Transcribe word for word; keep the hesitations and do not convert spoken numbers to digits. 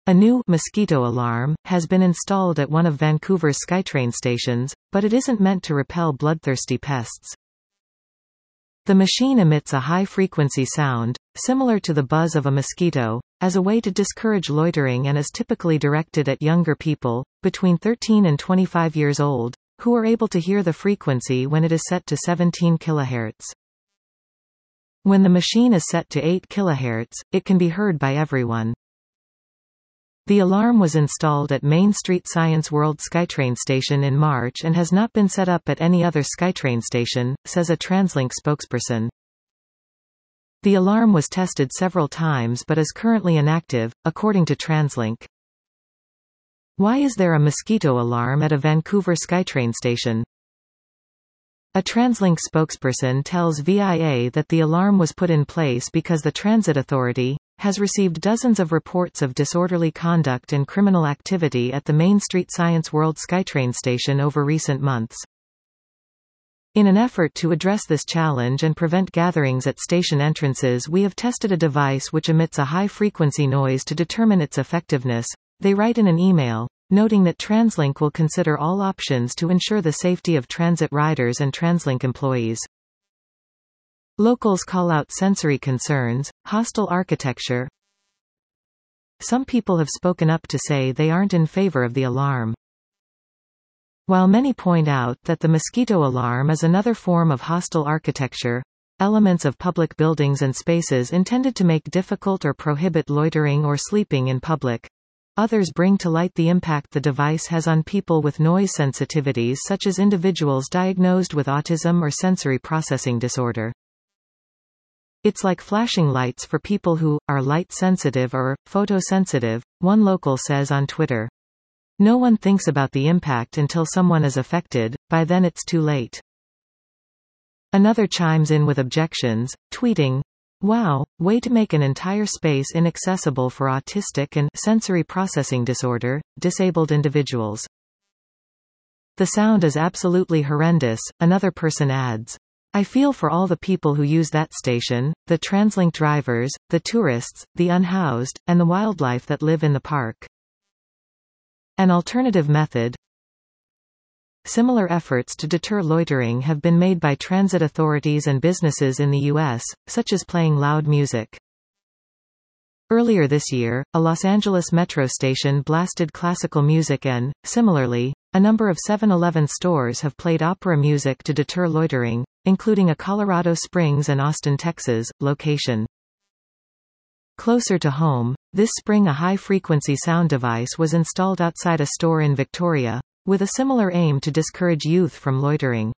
A new mosquito alarm has been installed at one of Vancouver's SkyTrain stations, but it isn't meant to repel bloodthirsty pests. The machine emits a high-frequency sound, similar to the buzz of a mosquito, as a way to discourage loitering and is typically directed at younger people, between thirteen and twenty-five years old, who are able to hear the frequency when it is set to seventeen kilohertz. When the machine is set to eight kilohertz, it can be heard by everyone. The alarm was installed at Main Street Science World SkyTrain station in March and has not been set up at any other SkyTrain station, says a TransLink spokesperson. The alarm was tested several times but is currently inactive, according to TransLink. Why is there a mosquito alarm at a Vancouver SkyTrain station? A TransLink spokesperson tells V I A that the alarm was put in place because the Transit Authority has received dozens of reports of disorderly conduct and criminal activity at the Main Street Science World SkyTrain station over recent months. In an effort to address this challenge and prevent gatherings at station entrances, we have tested a device which emits a high-frequency noise to determine its effectiveness, they write in an email, noting that TransLink will consider all options to ensure the safety of transit riders and TransLink employees. Locals call out sensory concerns, hostile architecture. Some people have spoken up to say they aren't in favor of the alarm. While many point out that the mosquito alarm is another form of hostile architecture, elements of public buildings and spaces intended to make difficult or prohibit loitering or sleeping in public, others bring to light the impact the device has on people with noise sensitivities, such as individuals diagnosed with autism or sensory processing disorder. It's like flashing lights for people who are light-sensitive or photosensitive, one local says on Twitter. No one thinks about the impact until someone is affected, by then it's too late. Another chimes in with objections, tweeting, "Wow, way to make an entire space inaccessible for autistic and sensory processing disorder, disabled individuals. The sound is absolutely horrendous," another person adds. "I feel for all the people who use that station, the TransLink drivers, the tourists, the unhoused, and the wildlife that live in the park." An alternative method. Similar efforts to deter loitering have been made by transit authorities and businesses in the U S, such as playing loud music. Earlier this year, a Los Angeles metro station blasted classical music and, similarly, a number of seven eleven stores have played opera music to deter loitering, including a Colorado Springs and Austin, Texas, location. Closer to home, this spring a high-frequency sound device was installed outside a store in Victoria, with a similar aim to discourage youth from loitering.